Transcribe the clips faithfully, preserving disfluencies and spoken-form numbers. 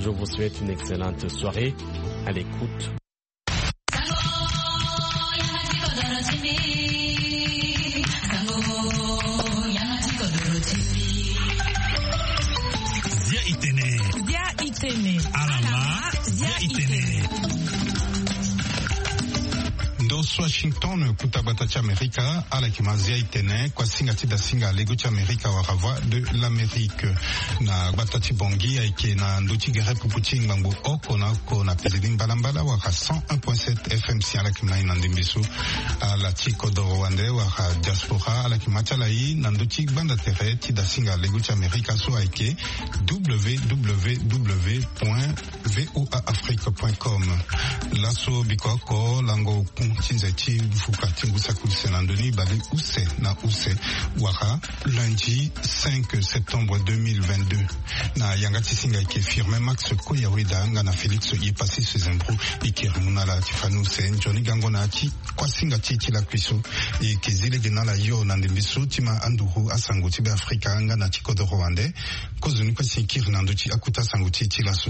Je vous souhaite une excellente soirée à l'écoute. Zia Itene. Zia Itene. Alama. Zia Itene. Dos Washington kutabata cha Amerika ala kimazia itene kwa singa tida singa lego cha Amerika wa rava de l'Amérique na batati bongi aike na nduti gere pupuchi ngangu oko na ko na pelidin balambala wa cent un point sept F M si ala kimna inandimbisu ala tiko do Rwanda wa diaspora ala kimacha lai na nduti banda tere tida singa lego cha Amerika so aike w w w point voa afrique point com laso bikoko lango Tinzati Fukati Ngusakulse Nandoni Bali Use na Use Wara lundi cinq septembre deux mille vingt-deux na Yangati Singa qui firme Max Koyaweda nga na Félix Yepasi Sezembro ikirumuna la Tifanu Sen Johnny Gangona ti kwa Singa ti la Kwiso e kezile gena la yo na ndembiso tima anduru asango tibe Afrika nga na tikodo Rwanda kozuni kwa sinkir nanduti akuta sango ti laso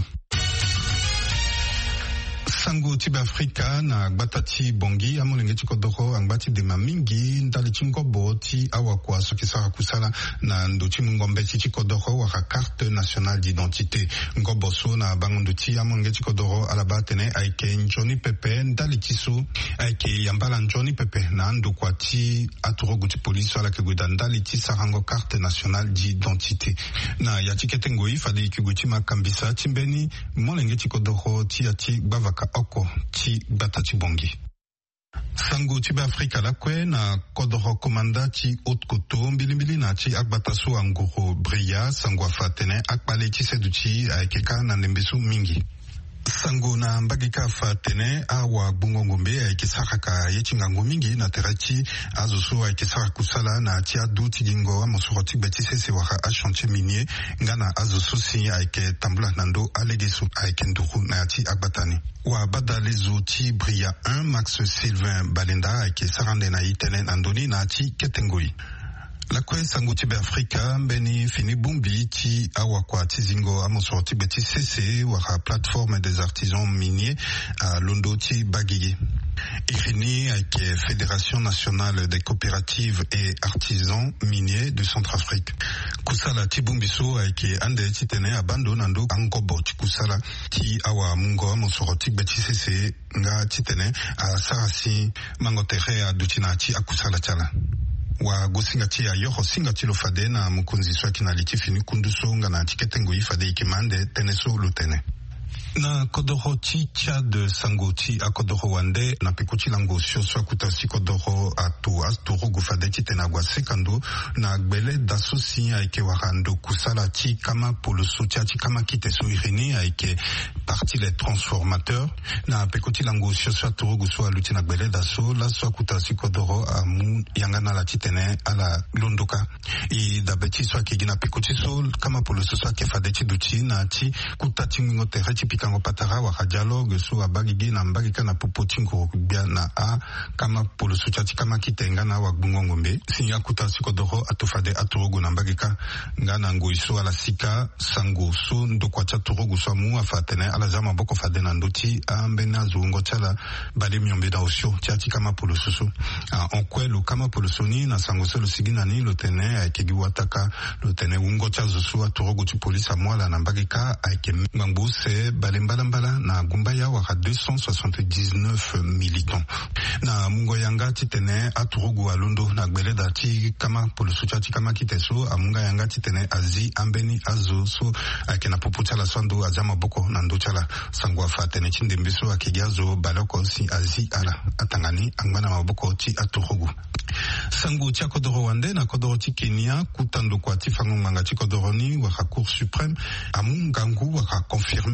Sango tibe Afrika na batati bongi amulenge chikodoko angbati de mamingi ndali chingobo ti awakwa sokisara kusala na nduti ngombe ti chikodoko waka carte nationale d'identité ngobo so na bangunduti amulenge chikodoro alabatene aike Johnny Pepe ndali tiso aike yambala Johnny Pepe na ndukwa ti aturogu ti police ala keguda ndali ti sarango carte nationale d'identité na yatikete ngoi fadi kiguti makambisa timbeni mulenge chikodoro ti ati bavaka oko ti batati bongi. Sango tibe Afrika la kwe na kodoro komanda ti otkoto mbilimbili na ti akbatasu anguro bria sango afatene akpale ti seduti aikeka na nembesu mingi. Sango na mbagika fatene awa bungongombe aikisaraka yechingango mingi na terati azoso aikisara kusala na tia duti gingo amosoroti betise se waka a chantier minier ngana azoso si aike tambula nando alegeso aike nduru na ati akbatani wa bada lezo ti bria un Max Sylvain Balenda aike sarande na itene nandoni na ati ketengoi. La kwe sango tibe Afrika mbeni fini bumbi ti awakwa tizingo amosoroti beti cc waka plateforme des artisans miniers à Londo ti Bagigi. Irini avec Fédération nationale des coopératives et artisans miniers de Centrafrique. Kusala ti bumbiso avec ande ti tene abandonando angobo ti kusala ti awa mungo amosoroti beti cc nga ti tene a sarasi mangotere a dutina ti akusala chala. Wa gosinga ti ya yoho singa ti lo fade na mukunzi swa kinaliti fini kunduso nga na tiketengo ifade ikimande teneso lutene. Na kodoro ti Tchad sango ti a kodoro wande na pekuti lango sioswa kutasi kodoro atu asturu gufade ti tenagwa sekando na gbele dasosi aike warando kusala ti kama poloso ti ati kama kiteso irini aike parti les transformateurs na pekuti lango sioswa turu guswa luti na gbele daso la swa kutasi kodoro amu yangana la ti tene ala londoka i dabeti swa kegina pekuti so kama poloso swa kefade ti duti na ti kutati ngingo tere ti kango patara waka dialogue so abagigi na mbagika na popotingo bia na a kama polo suchati kama kitenga na wagbungo ngombe sinya kuta sikodoro atofade aturogo na mbagika ngana ngoiso ala sika sango so ndokwa cha turogo so mu afatene ala zama boko fade na ndoti ambena zungo chala bale myombe da osio chati kama polo susu en kwelo kama polo soni na sango so lo sigina ni lo tene akegi wataka lo tene ungo cha zusu aturogo ti police amwala na mbagika ake ngambuse Mbalambala na Gumbaya waka deux cent soixante-dix-neuf militants. Na mungo yanga titene aturugu alundo na gbeleda ti kama polosucha ti kama kiteso amunga yanga titene azi ambeni azo so akena pupucha la swando azama boko na ndochala sangwa fatene chindembiso akigazo baloko si azi ala atangani angana maboko ti aturugu. Sango ti akodoro wande na kodoro ti Kenya kutando kwa ti fango manga ti kodoro ni waka Cour suprême amungangu waka confirmer laso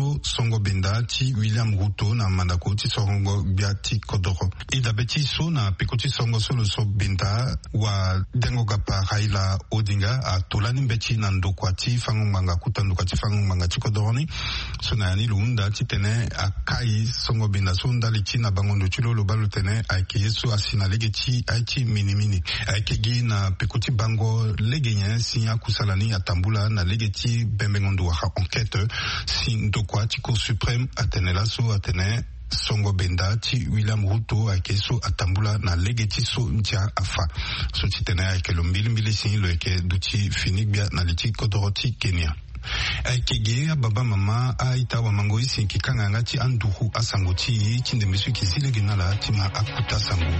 so songo benda ti William Ruto na mandako ti songo biati kodoro ida beti so na pekoti songo solo so benda wa dengo gapa Raila Odinga a tolani beti na ndokwa ti fango manga kutandukwa ti fango manga ti kodoro ni so na yani lunda ti tene akai songo benda so ndali ti na bangondo ti lo lo balo tene aike yeso asina lege ti aiti mini mini aike gi na pekoti bango lege nye sinya kusalani atambula na lege ti bembengondo wa enquête si ndokwa ti Cour suprême atene la so atene songo benda ti William Ruto ake so atambula na lege ti so ntia afa so ti tene ake lo mbili mbili si lo eke duti finik bia na liti kodoro ti Kenya aikege baba mama aita wa mango isi kikanga ngati anduhu asango ti chinde misu kisile ginala tima akuta sango.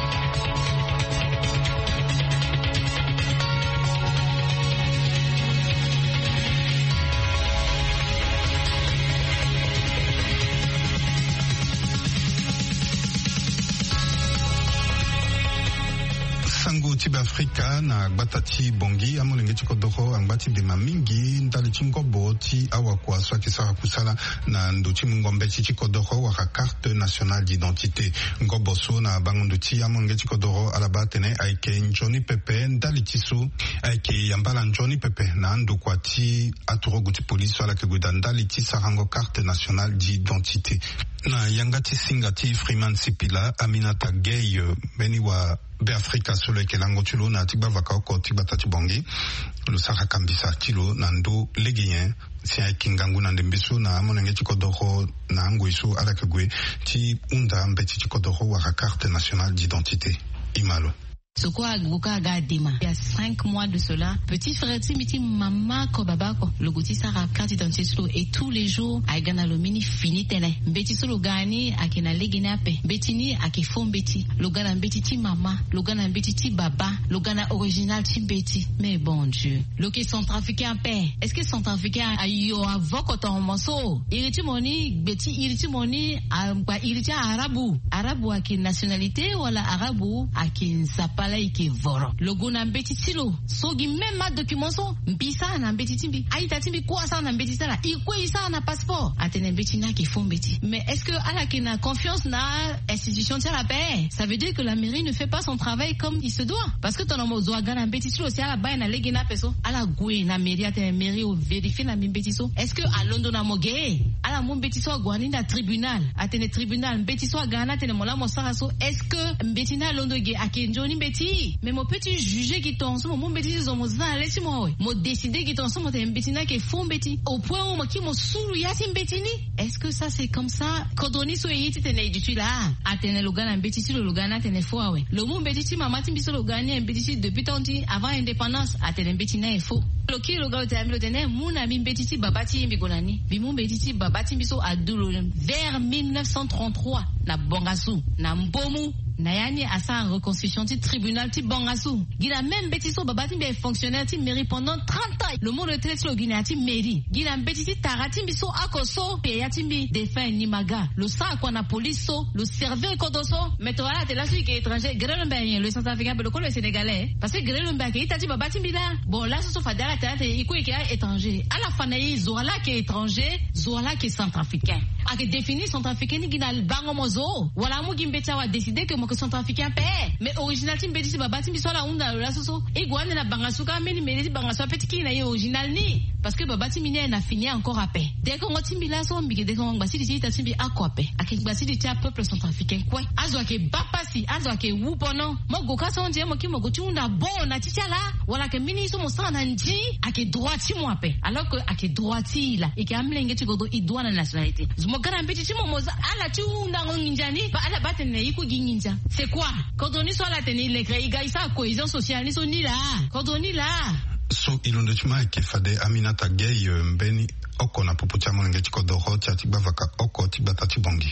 Sango tiba Afrika na gbatati bongi amolenge chikodoko angbati dema mingi ndali chingobo ti awa kwa swaki sara kusala na ndochi mungombe ti chikodoko waka carte nationale d'identité ngobo so na bangondo ti amolenge chikodoro alaba tene aike Johnny Pepe ndali tiso aike yambala Johnny Pepe na ndokwa ti aturo ti police ala ke guda ndali ti sarango carte nationale d'identité na yangati singati Freeman Sipila Aminata Gay beni wa be Afrika solo ke lango chulo na tiba vaka ko tiba tati bongi lo saka kambisa tilo nando legenyen si ay kingangu na ndembiso na monenge chikodoro na ngwiso ala kegwe ti unda mbeti chikodoro wa carte nationale d'identité imalo. Ce quoi Goka Gadima. Il y a cinq mois de cela, petit frère Timiti Mama Kobabako, le gouti Sara carte d'identité et tous les jours à Ganalomini fini tene. Beti solo gani a kena legenape. Betini a ke fon beti. Le gana beti ti mama, le gana beti ti baba, le gana original ti beti. Mais bon Dieu. Le qui centrafricain paix. Est-ce que centrafricain a yo avoko ton morceau? Iriti moni, beti iriti moni a ba iriti arabu. Arabu a ke nationalité wala arabu a ke sapa Ike voro logo na mbeti tilo sogi même ma document so mbisa na mbeti timbi aita timbi kwa sa na mbeti sala ikwe isa na passeport atene mbeti na ki font mbeti. Mais est-ce que ala ki na confiance na institution tia la paix? Ça veut dire que la mairie ne fait pas son travail comme il se doit parce que ton homo zo gana mbeti tilo si ala ba na legi na peso ala gwe na mairie atene mairie o vérifier na mbeti so. Est-ce que à London na moge ala mo mbeti so gwani na tribunal atene tribunal mbeti so gana tene mola mo sara so. Est-ce que mbeti na London ge akenjoni mbeti mais mon petit juge qui t'en somme mon petit zo mo za lesi mo mo décider qui t'en somme t'es mbeti na ke font mbeti au point où mo ki mo sulu ya ti mbeti ni. Est-ce que ça c'est comme ça kodoni so yiti tene du tu là atene logana mbeti ti logana tene fo awe le mo mbeti ti mama ti biso logani mbeti ti depuis tanti avant indépendance atene mbeti na fo lo ki lo ga tene tene muna mi mbeti ti baba ti mbigonani bi mo mbeti ti baba ti biso adulo vers mille neuf cent trente-trois na Bongasu na Mbomu na yani asa reconstitution ti tribunal ti Bongasu gina même betiso babati be fonctionnaire ti mairie pendant trente ans le mot retraite lo gina ti mairie gina betisi tarati biso akoso pe ya timbi défunt Nimaga le sa kwa na police so le serveur kodoso metoa te la suite étranger Grelombe le centrafricain le colo sénégalais parce que Grelombe ki tati babati bila bon là so fadala tata iko ki étranger à la fin na zoala ki étranger zoala ki centrafricain a que définir centrafricain ni gina bango mozo wala mu gimbeta wa décider que que centrafricain paix mais original tim beti baba tim biso la unda la soso e gwana na bangasuka meni meni bangaso petit na original ni parce que baba tim ni na fini encore à paix dès qu'on timbi la so mbike dès qu'on basi ti ta timbi akwa paix akik basi ti peuple centrafricain quoi azwa ke bapasi azwa ke wupono mo goka so ndie mo ki mo gotu na bon na tichala wala ke mini so mo sana nji ake droit ti mo paix alors que ake droit ti la e ke amlenge ti godo i doit na nationalité mo gara mbeti ti mo moza ala ti unda nginjani ba ala batene iko ginja. C'est quoi? Quand on est sur la tenue, les créés, ça, cohésion sociale, ils sont ni là. Quand on est là. So, il en est qui fade Aminata Gay, Mbeni, Oko, na Puputia Monengeti Kodoro, Tiatiba Vaka, Oko, Tibatati Bongi.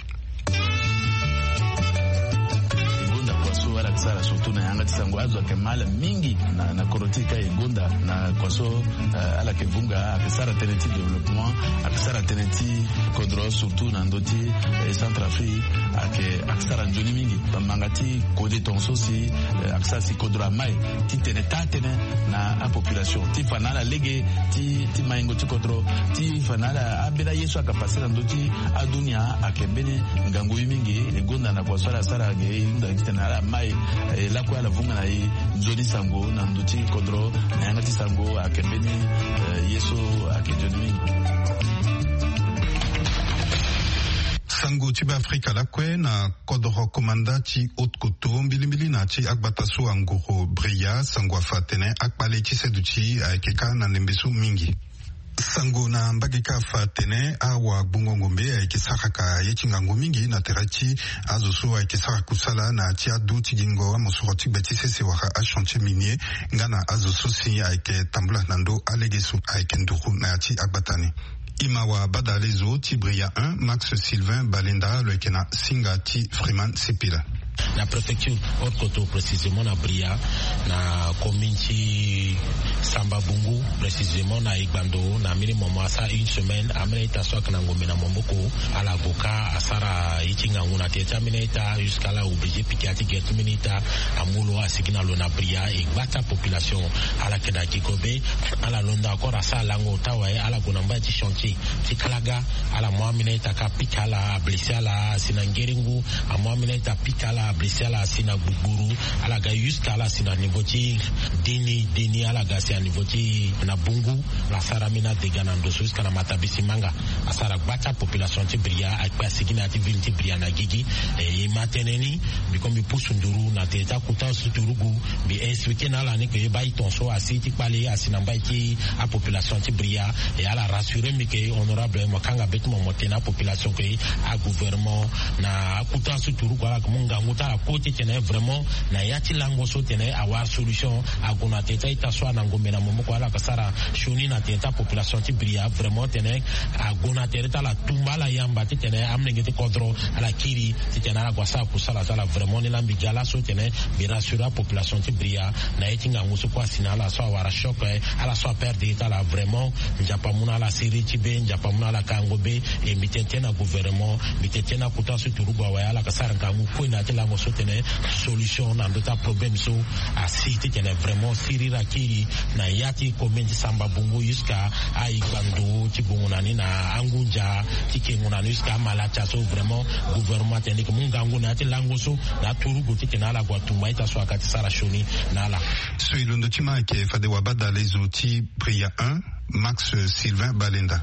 Wala kisara surtout na yanga tisango azwa kemala mingi na na korotika igonda na kwaso uh, ala kevunga akisara teneti development akisara teneti kodro kodro surtout na ndoti Centrafrique ake aksara njoni mingi mangati kode tonso si aksa si kodro mai ti tene tatene na a population ti fanala lege ti ti maingo ti kodro ti fanala abela yesu akapasira ndoti adunia akembene ngango mingi egonda na kwa swala sara ge ndo tena mai la kwa la vunga na njoni sango na ndoti kodro na ngati sango akembene yesu akejoni mingi. Sango tiba Afrika la kwe na kodoro komanda ti otkoto mbilimbili na ti akbatasu anguro bria sango afatene akpale ti seduti aikeka na nembesu mingi. Sango na mbagika fatene awa bungongombe aikisaka yechingango mingi na terati azoso aikisaka kusala na ti adu ti gingo amosoroti beti sese waka a chantier minier ngana azoso si aike tambula nando alegesu aike nduru na ti akbatani. Imawa Badalezo, Tibria un, Max Sylvain Balenda, le Kena Singati Freeman Sepila. La préfecture Haute-Koto précisément na Bria na commune Samba Bungu précisément na Igbando na minimum asa une semaine amenita swak na ngombe na Momboko à la Boka asara itinga nguna teta minita jusqu'à la obligé piquati get minita amulo asigina lona Bria et bata population à la Keda Kikobe à la Londa encore asa lango tawaye à la Gonamba ti chantier ti Kalaga à la moi minita ka pikala blessé à la Sinangeringu à moi minita pikala blessé à la Sina Buguru à la ga jusqu'à la Sina nivoti deni deni à la ga c'est à nivoti na Bungu la saramina de ganando jusqu'à la Matabisi manga à sara bata population ti Bria a kwa sigina ti ville ti Bria na gigi et mateneni bi comme pusunduru na teta kuta suturugu bi expliquer na la ni que ba itonso asi ti pale asina ba ti a population ti Bria et à la rassurer mi que honorable makanga betumo motena population que a gouvernement na kuta suturugu ala munga muta la côté tene vraiment na yati lango so tene avoir solution a gona teta ita so na ngombe na momoko ala kasara shoni na teta population ti Bria vraiment tene a gona teta la tumba la yamba ti tene amnenge ti kodro ala kiri ti tene ala kwasa kusala sala vraiment ni lambi gala so tene bi rassurer population ti Bria na etinga nguso kwa sina la so wara choc ala so perdre ita la vraiment njapa muna la siri ti be njapa muna la kangobe e mitete na gouvernement mitete na kuta so turugo wa ala kasara ngamu ko na tela mo so tene solution na ndota problème so a cité tene vraiment siri la kiri na yati commune Samba Bungu jusqu'à Aïbando ti bongonani na Angunja ti kengonani jusqu'à Malacha so vraiment gouvernement tene ko mungangu na ti lango so na turugo ti tene ala gwa tumba ita so akati sara shoni na la so ilondo tima ke fade wabada les outils Bria un Max Sylvain Balenda.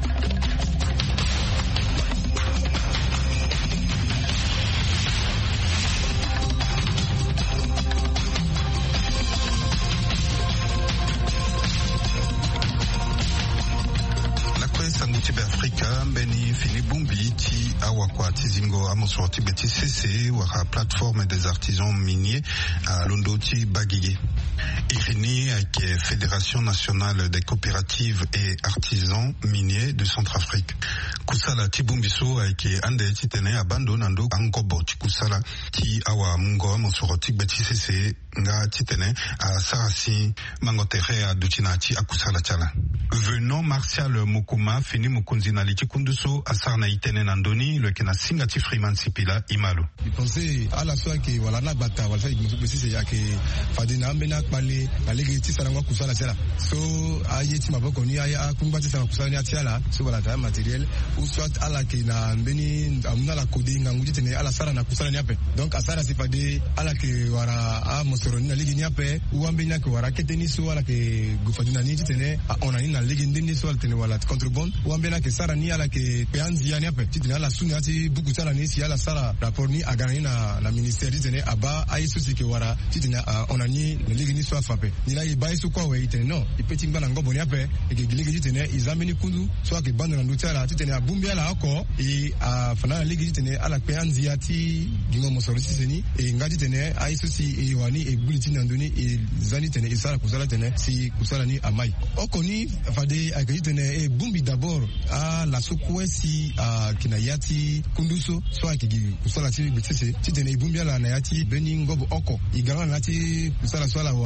Afrika Beni Fini Bumbi ti awakwa tizingo amosorti beti cc wara plateforme des artisans miniers à Londo ti Bagige. Irini avec Fédération nationale des coopératives et artisans miniers de Centrafrique. Kusala ti Bumbiso avec ande ti tene abando nando angobo ti kusala ti awa mungo amosorti beti cc nga ti tene a sarasi mangotere a dutina ti akusala chala. Venant Martial Mukuma fini mukunzi na liti kunduso asar na itene nandoni le kena singati Freeman Sipila imalo. Je pensais à la fois que voilà na bata voilà ça il me c'est que fadina mbena kpale na legi ti sarangwa kusala sela so ayeti maboko ni aya kumbati sana kusala ni atiala so voilà ta matériel ou soit ala ke na mbeni amuna la coding nguji tene ala sara na kusala ni ape donc asara sifade ala ke wara a mosoroni na legi ni ape ou ambenya ke wara keteni so ala ke gufadina ni tene ona ni na legi ndeni so tene wala contrebande ou ambena ke sara ni ala ke peanzi ya ni ape tene ala suni ati buku sala ni si ala sara rapport ni agana na na ministère tene aba aiso si ke wara tene ona ni na legi ni so afape ni la iba iso kwa we tene non ipeti ngana ngobo ni ape e ke legi tene izameni kundu so ke bando na ndutala tene abumbi ala ako e a fana legi tene ala peanzi ya ti gingo mosoro si seni e ngadi tene aiso si e wani e buliti na ndoni e zani tene isara kusala tene si kusala ni amai okoni fade akaji tene e bumbi d'abord a la sokwe si a kinayati kunduso so akigi kusala ti betese ti tene bumbi ala na yati beni ngobo oko igara na ti kusala so ala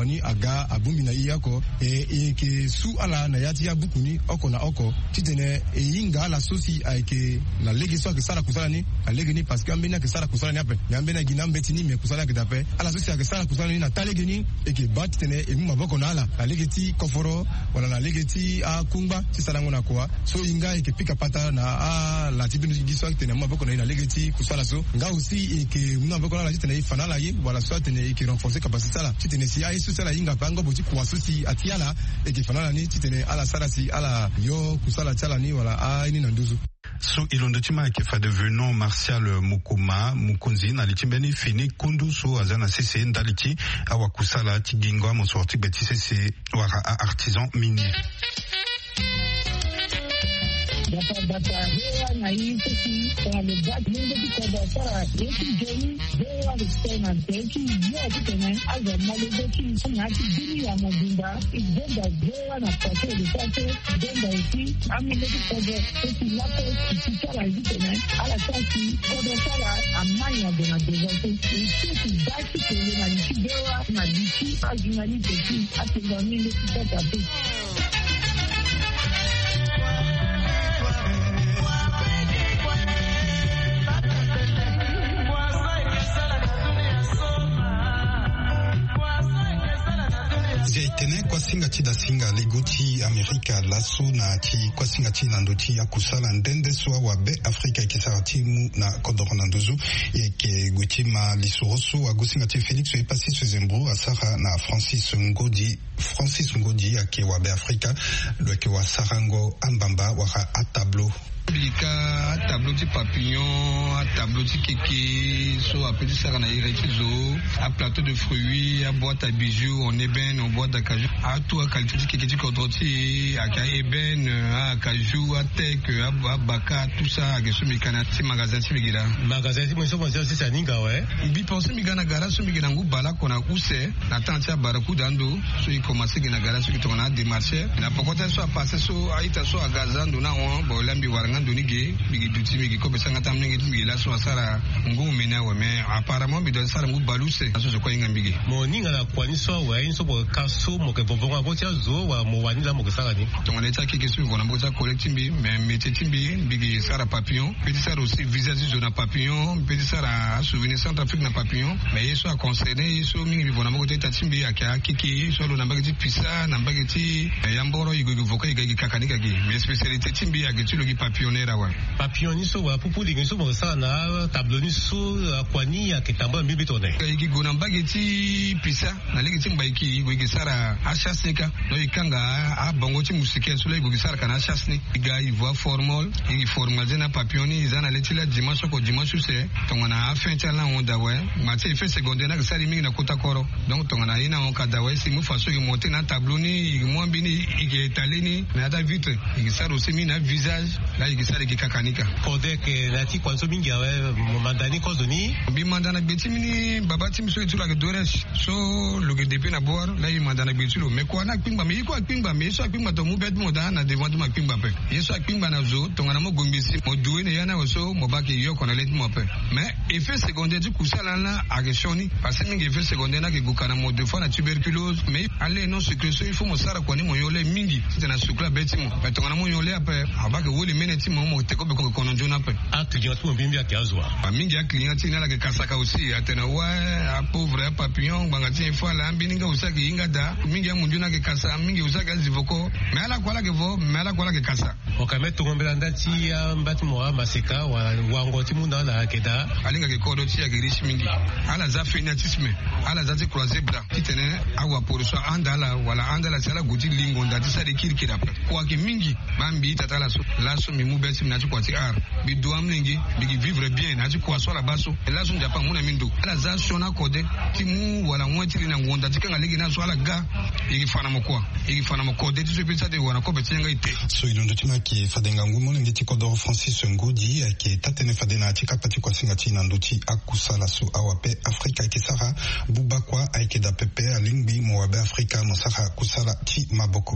wani aga abumbi na iyako e e ke su ala na yati ya bukuni oko na oko titene e inga ala sosi aike na legi so ke sala kusala ni alege ni parce que ambena ke sala kusala ni ape yambena gina mbeti ni me kusala ke dape ala sosi ke sala kusala ni na talege ni e ke bat tene e mu maboko na ala alege ti koforo wala na lege ti a kumba ti sala ngona kwa so inga e ke pika pata na a la tibinu giso tene maboko na lege ti kusala so nga aussi e ke mu maboko na la tene ifana la ye wala so tene e ke renforcer capacité sala tene si a isu sala inga bango boti kwa sosi atiala e ke fana ni tene ala sala si ala yo kusala chala ni wala a ini na nduzu. So ilondotima ke fa devenant Martial Mukuma Mukunzi na litimbeni fini kundu so azana cc ndaliti awakusala tigingo mo sorti beti cc wara artisan minier. Data data hewa na hii sisi kwa lebak mungu kwa sara yeki jeni hewa listena teki yo kitene aza malezeki na kidini ya mabunda igenda hewa na pate lipate genda isi amileki kwa sisi lako kichara kitene ala sasi kwa sara amanya dona dezate isi basi kwenye na nchi hewa na nchi ajinali teki atengani lekita tate. Tene kwa singa chida singa leguti Amerika laso na ti kwa singa chi nanduti ya kusala ndende swa wabe Afrika ikisara timu na kodoro nanduzu yeke gutima lisoroso wa gusinga ti Felix e pasi swezembro asara na Francis Ngodi Francis Ngodi yake wabe Afrika lweke wa sarango ambamba waka atablo Lika tableau de papillon, tableau de kéké, so à petit ça na irekizo, à plateau de fruits, à boîte à bijoux, en ébène, en boîte d'acajou, à tout à qualité de kéké contrôlé, à ébène, à cajou, à tech, à baka, tout ça, à ce mécana, c'est magasin c'est migila. Magasin c'est moi c'est c'est ça ninga ouais. Bi pensé migana gara, so migana ngu bala kona use, na tantia baraku dando, so il commence gina gara, so qui tourna démarcher, na pourquoi so a passé so a ita so a gazando na on, bo lambi waranga donige bigi duti bigi ko besanga tamne ngi bigi la so sara ngu mena wa mais apparemment bi do sara ngu baluse aso so ko inga bigi mo ninga la kwani so wa in so bo kaso mo ke bobonga ko tia zo wa mo wani la mo ke sara ni to ngale ta kike su bona mo ta collecting bi mais métier timbi bigi sara papillon petit sara aussi visage zona papillon petit sara souvenir Centrafrique na papillon mais yeso a concerné yeso mingi bi bona mo ko ta timbi aka kiki so lo na bagati pisa na bagati yamboro yigo voka yiga kakanika gi mais spécialité timbi aka tu lo gi papillon papillon ni so wa pupu lingi so mo sa na tableau ni so akwani ya kitamba mbibi tone iki gona bageti pisa na legi timba iki go gisara ashaseka no ikanga a bongo ti musike so legi gisara kana ashasni iga ivoire formal i formal zena papillon ni zana letila dimanche ko dimanche se tongona afin tala onda we mati effet secondaire na gisari mingi na kota koro donc tongona ina on kada we si mu faso ki monter na tableau ni mo mbini iki etaleni na da vitre gisara aussi mi na visage la gisara ki kakanika kode ke lati kwanso mingi awe mandani kozoni bi mandana beti mini babati miso etula ke dores so lo ke depe na bor la yi mandana beti lo me ko na pingba me ko pingba me so pingba to mu bet mo da na devant ma pingba pe yeso pingba na zo to ngana mo gombisi mo duwe ne yana so mo ba ke yo ko na let mo pe mais effet secondaire du kusala la agression parce que mingi effet secondaire na ke gukana mo deux fois na tuberculose mais allez non sécrétion il faut mo sara ko ni mo yole mingi c'est na sukla beti mo mais to ngana mo yole après abaka woli meneti mo mo te ko be ko kono jona pe a client mo bimbi akiazwa ba mingi ya client na la ke kasaka aussi atena wa a pauvre papillon bangati fois la mbininga usaki inga da mingi ya munjuna ke kasa mingi usaki azivoko mais ala kwala ke vo mais ala kwala ke kasa okameto ngombela ndati ya mbati mo maseka wa wango timunda na keda alinga ke kodo ti ya ke riche mingi ala za fanatisme ala za ti croiser bra kitene awa pour so andala wala andala sala guti lingo ndati sa de kirkira pe kwa ke mingi bambi tatala so la so mi mu beti na ti kwati ar bi doam ningi bi vivre bien na ti kwa so la baso la so njapa muna mindo ala za shona kode ti mu wala mwatiri na ngonda ti kanga legi na so ala ga igi fana mo kwa igi fana mo kode ti so pesa de wana ko beti nga ite so ilondo ti ki fadenga ngumo ngi ti kodoro Francis Ngodi ki tatene fadena ti kapati kwa singa ti nanduti akusala so awape Afrika ki sara bubakwa aikeda pepe alingbi mo wabe Afrika mo sara kusala ti maboko.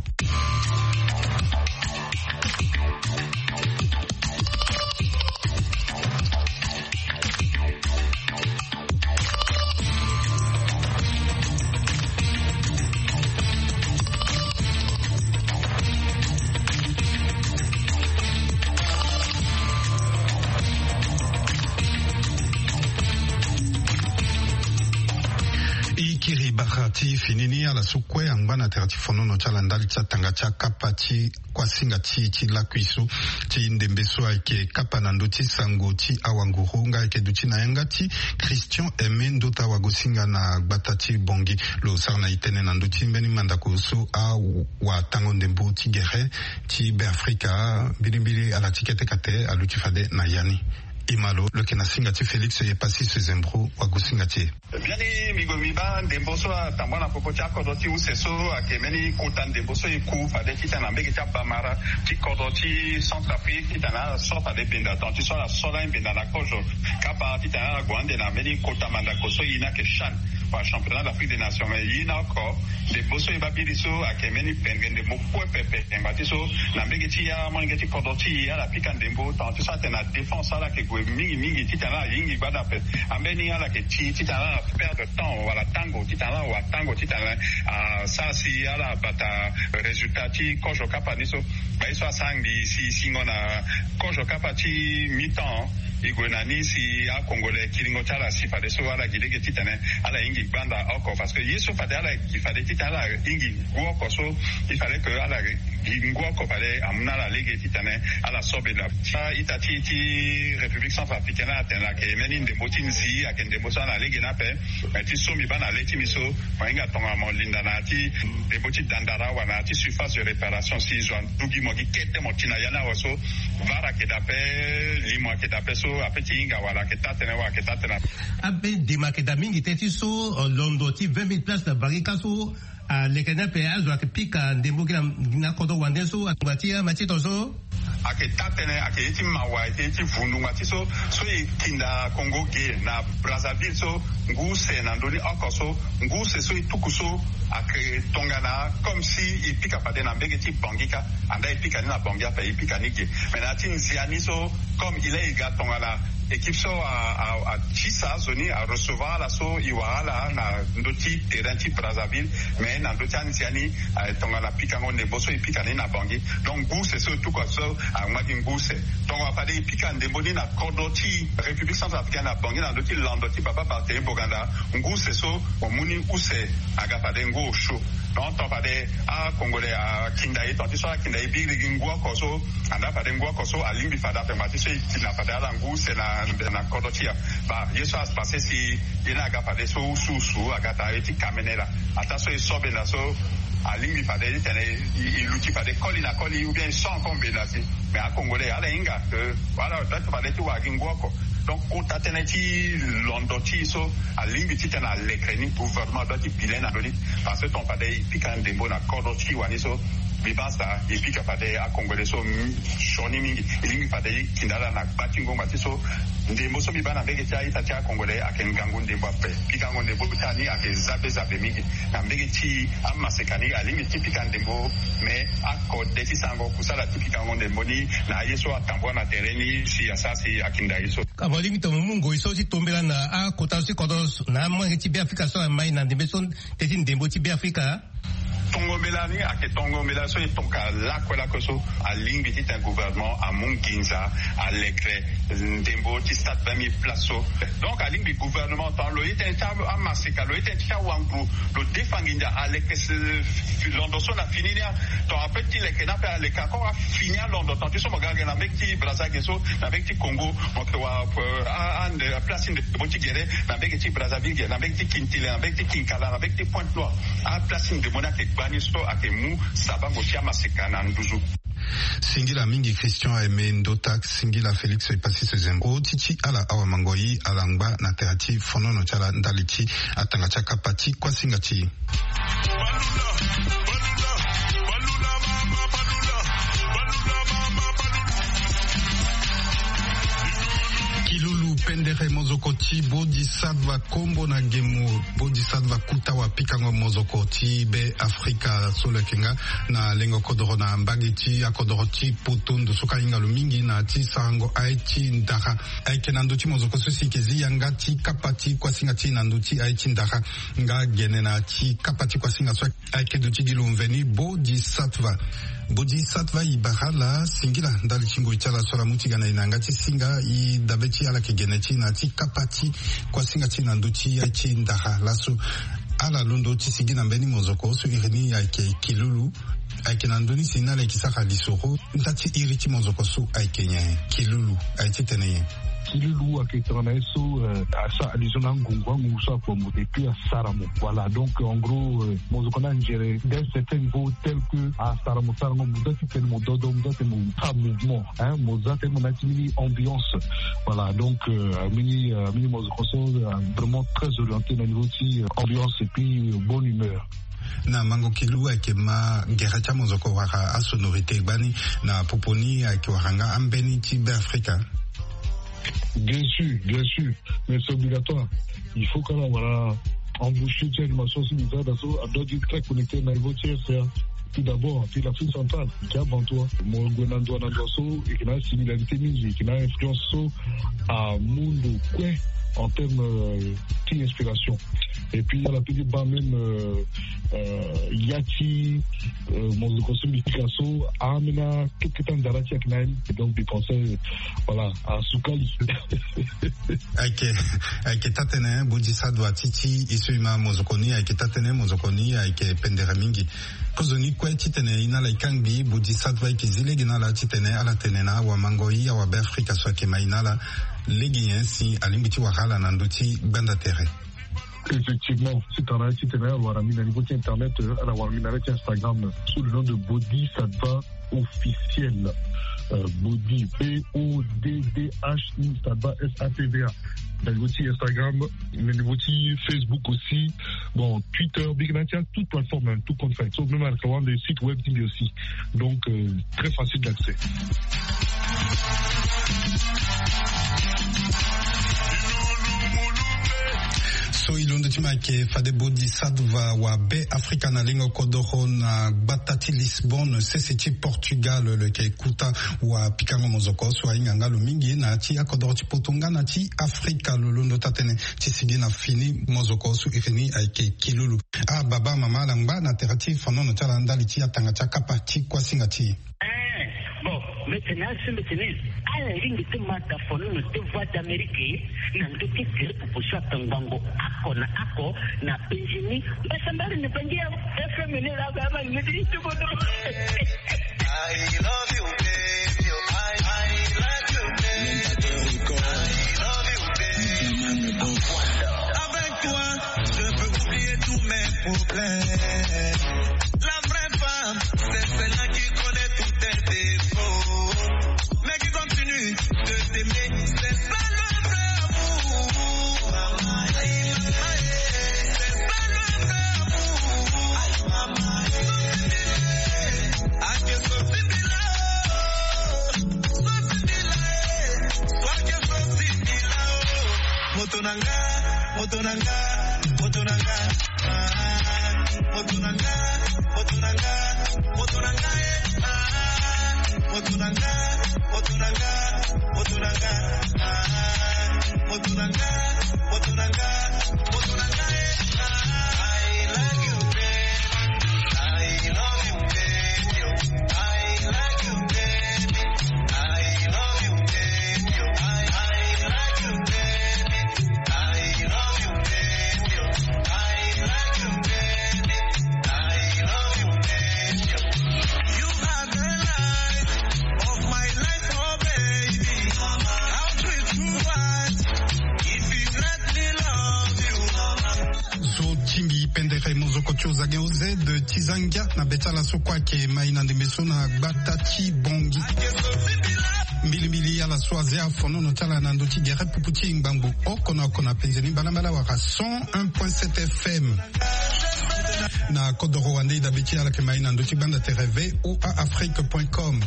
Singila ti finini ala sukwe angba terati fonono chala ndali cha tanga cha kapa ti kwa singa ti ti lakwisu ti ndembeso ake kapa na ndoti sango ti awangurunga ake duti na yanga ti Christian Aimé ndota wagosinga na batati bongi lo sarna itene na ndoti mbeni mandako so a wa tango ndembo ti gere ti be Afrika bilibili ala tikete kate aluti fade na yani Imalo, le kenasinga ti Félix ye pasi se zembro wa gosinga ti. Biani migo miba ndemboso tambona popo cha kodoti useso akemeni kutan ndemboso iku fade kitana mbege cha bamara ti kodoti Centrafrique kitana so fade benda tanti so la sola benda na kojo kapa kitana gwande na meni kotamanda koso ina ke chan wa championnat d'Afrique des Nations mais ina ko ndemboso ibabiliso akemeni pengende mo pepe ngatiso na mbege ti ya monge ti kodoti ya la pikandembo tanti so tena défense ala ke mingi mingi titana yingi bada pe ambeni ala ke ti titana perdre de temps wala tango titana wa tango titana a ça si ala bata résultat ti kojo kapani so ba iso sangi si singona kojo kapati mi-temps igonani si a congolais kilingo tala si fade so ala gidege titana ala yingi banda oko parce que yeso fade ala il fallait titana yingi guoko so il fallait que ala guoko fallait amna la ligue titana ala sobe la itati ti République Centrafricaine atena ke meni ndembo ti nzi akende ndembo sana lege na pe ti somi bana leti miso mainga tonga mo linda na ti ndembo ti dandara wana ti surface de réparation si joan dugi mo ki kete mo tina yana waso vara ke dape limo ke dape so apeti inga wala ke tatena wa ke tatena abe demarque da mingi teti so londo ti vingt mille places de barika so a lekena pe azo ke pika ndembo na kodo wande so atwatia matito so ake tatene ake iti mawa iti vununga ti so so kinda Congo ge na Brazzaville so nguse na ndoni akoso nguse so ituku so ake tongana comme si ipika pade na mbege ti bangika anda ipika ni na bangia pa ipika ni ge mena ti nziani so comme il est ga tongana équipe so a a chisa zoni a recevoir la so iwala na ndoti terrain ti Brazzaville mais na ndoti nziani tongana pika ngonde boso ipika ni na bangi donc nguse so ituku so a ngadi nguse donc on va parler pika ndemboni na kodoti République Centrafricaine na bangi na ndoti landoti baba Barthélémy Boganda nguse so omuni use aga pade ngo show donc on parler a congolais a kindai tanti so a kindai bi ngwa koso anda pade ngwa koso a limbi fada pe mati so na fada la nguse na na kodoti ba yeso as passer si ina aga pade so susu aga ta eti kamenela ata so isobe na so a limbi fada tene iluti fada koli na koli ou bien sans combination mais a congolais ala inga que voilà date fada ti wa ngwako donc kota tene ti londo ti so a limbi ti tena lekreni gouvernement doti bilena doni parce que ton fada pika ndembo na kodoti wani so bibasa ipika fade a congolais so shoni mingi ilingi fade kindala na batingo ngati so ndembo so bibana mbege cha ita cha congolais akengango ndembo ape pika ngo ndembo bitani ake zabe zabe mingi na mbege ti amasekani alingi tipika ndembo me akode ti sango kusala tipika ngo ndembo ni na yeso atambwa na tereni si asasi akinda yeso kabolingi to mungo iso ti tombela na a kota si kodos na mwangi ti bi Afrika so mai na ndembe so teti ndembo ti bi Afrika Tongo Melani ake Tongo Melani so itonka lakwe lako so a limbi ti un gouvernement a Munginza a Lekre ndembo ti stade vingt mille places so donc a limbi gouvernement tan lo ite ta a masika lo ite ta wangu lo defanginja a Lekre londo so na fininia to a petit Lekre na pe a Lekre ko a finia londo tan ti so magaga na mekti Brazzaville so na mekti Congo mo ke wa a and place de boti gere na mekti Brazzaville na mekti Kintile na mekti Kinkala na mekti Pointe-Noire a place de monate banisto akemu sabango tia masekana nduzu Singila mingi Christian Aimé ndota singila Félix ipasi se zembo titi ala awa mangoyi alangba na teati fonono chala ndalichi atanga chaka pati kwa singati Kilulu pendere mozokoti bodhisattva kombo na gemo bodhisattva kuta wa pikango mozokoti be Afrika solo kenga na lengo kodoro na mbagiti akodoroti potondo suka inga lumingi na ti sango aiti ndaka aike nanduti mozoko si kezi yanga ti kapati kwa singa ti nanduti aiti ndaka nga gene na ti kapati kwa singa so aike duti dilumveni bodhisattva bodhisattva ibahala singila ndali chingo ichala sola mutiga na inanga ti singa i dabeti ala ke gene ti na ti kapati kwa singa ti nanduti aiti ndaka laso ala londo tisigi na mbeni mozoko su irini aike kilulu aike na ndoni sinala ikisaka lisoro ntati iriti mozoko su aike nye kilulu aiti teneye Kilulu akitana eso asa alizona ngungwa ngusa kwa motepi à Saramo. Voilà, donc en gros mozoko na ngere d'un certain niveau tel que à Saramo Saramo mudati tel mododo mudati mu pas mouvement hein mozate monatini ambiance. Voilà, donc mini mini mozoko so vraiment très orienté au niveau de ambiance et puis bonne humeur. Na mango kilu ake ma geracha mozoko waka a sonorité bani na poponi ake waranga ambeni tibe Africa. Bien sûr, bien sûr, mais c'est obligatoire. Il faut qu'on voilà embaucher une animation similaire à d'autres très connectés dans le votier, c'est tout d'abord, puis l'Afrique centrale, qui est avant toi, mon gouvernement d'Andosso, et qui a une similarité musique, qui a une influence à Mundo Kwe en termes euh, d'inspiration. Et puis, à la petite bas même, euh, euh, Yati, euh, mon conseil Picasso, Amina, quelques temps d'Arati Aknaim, et donc des conseils, voilà, à Soukali. Aike, aike tatene, Boudissa doit titi, Isuima Mozokoni, aike tatene, Mozokoni, aike Penderamingi. Kozoni kwe titene, inala ikangi, Boudissa doit ikizile, ginala titene, ala tenena, wa mangoi, wa Afrika swakema inala, légien si alimbiti wahala nanduti banda terre. Effectivement, c'est un site internet, ou à niveau internet, à la Warmina Instagram, sous le nom de Body Sadva officiel. Euh, Body, B O D D H I, Sadva S A T V A. Le niveau Instagram, le niveau Facebook aussi, bon, Twitter, Big Natia, toute plateforme, hein, tout compte fait. Sauf même à travers des sites web aussi. Donc, euh, très facile d'accès. So ilondo tima ke fade bodi sadva wa be Afrika na lingo kodoro na batati Lisbonne seseti Portugal le ke kuta wa pikango mozoko so inganga lo mingi na ti akodoro ti potonga na ti Afrika lo londo tatene ti sigi na fini mozoko su ifini aike kilulu a baba mama langba na terati fono no tala ndali ti atanga cha kapati kwa singati bon maintenant ce maintenant à la ligne de mata fono no te voix d'Amérique na ndoki kile kuposha tangango ako na ako na penjini basambali ne pangia F M ne la baba ne dit tout bon I love you baby I I like you baby I love you baby avec toi je peux oublier tous mes problèmes la vraie femme c'est celle qui connaît tous tes défauts mais qui continue de t'aimer c'est ça le vrai amour c'est ça le vrai amour à que Sophie Bila Sophie Bila toi que Sophie Bila Motonanga Motonanga Motonanga Motonanga Motonanga Motonanga Motonanga Motonanga Motonanga Motonanga Motonanga Motonanga I like you baby I love you baby I like you baby I love you baby I I like you baby I love you baby I like you baby I love you baby you are the light of my life oh baby how sweet you are if you let me love you zo timbi pendere mozoko choza geuze de tizanga na betala sokwa ke maina ndembeso na batati bongi mbili mbili ya la soaze a fono no tala na ndoti gere puputi ngbango okona kona penzeni balambala waka cent un point sept F M na kodoro wande da beti ala ke maina ndoti banda tereve ou a afrique point com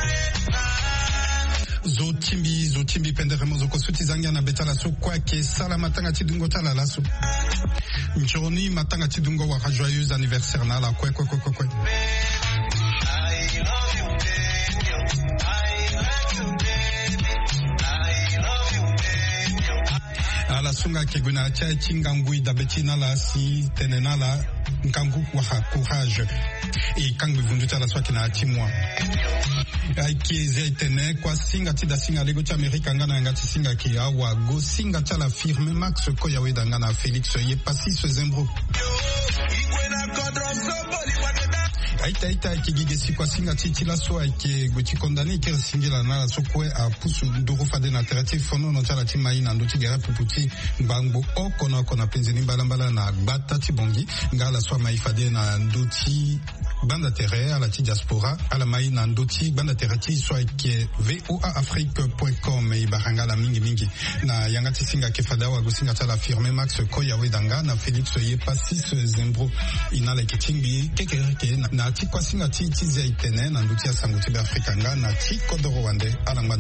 zo timbi zo timbi pendere mozoko suti zanga na betala sokwa ke sala matanga tidungo tala laso njoni matanga tidungo waka joyeux anniversaire na la kwe kwe kwe kwe kwe ala sunga ke guna cha chingangui da betina la si tenena la nkangu waka courage e kangu vunduta la swaki na timwa aiki zeitene kwa singa tida singa lego cha Amerika ngana ngati singa ki awa go singa cha la firme Max ko yawe dangana Felix ye pasi ce zembro aita aita kigige sikwa singa titila so ake guti kondani ke singila na so kwe a pusu nduru fade na terati fono no tala timai na nduti gara puputi mbangbo okona kona penzini balambala na gbata tibongi ngala so mai fade na nduti banda terre ala ti diaspora ala mai na nduti banda terati so ake voa afrique point com e barangala mingi mingi na yangati singa ke fada wa gusinga tala firme max koya wedanga na Felix Yepasis Zembro inala kitingi keke ke na ti kwasinga ti ti zia itene na nduti ya sanguti be Afrika nga na ti kodoro wande alangba